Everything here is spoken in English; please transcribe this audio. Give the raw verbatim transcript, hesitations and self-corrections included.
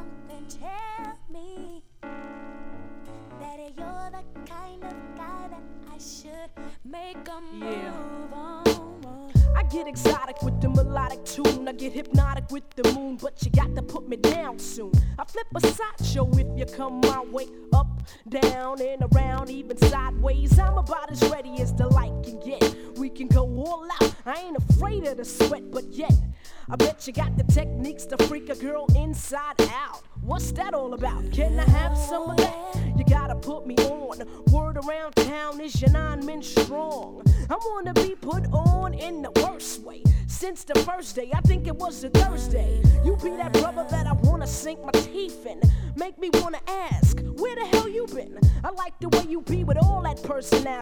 something tell me that you're the kind of guy that I should make a Yeah. move on. I get exotic with the melodic tune. I get hypnotic with the moon, but you got to put me down soon. I flip a sideshow if you come my way. Up, down, and around, even sideways. I'm about as ready as the light can get. We can go all out. I ain't afraid of the sweat, but yet I bet you got the techniques to freak a girl inside out. What's that all about? Can I have some of that? You gotta put me on. Word around town is your nine men strong. I wanna be put on in the worst way. Since the first day, I think it was a Thursday. You be that brother that I wanna sink my teeth in. Make me wanna ask, where the hell you been? I like the way you be with all that personality.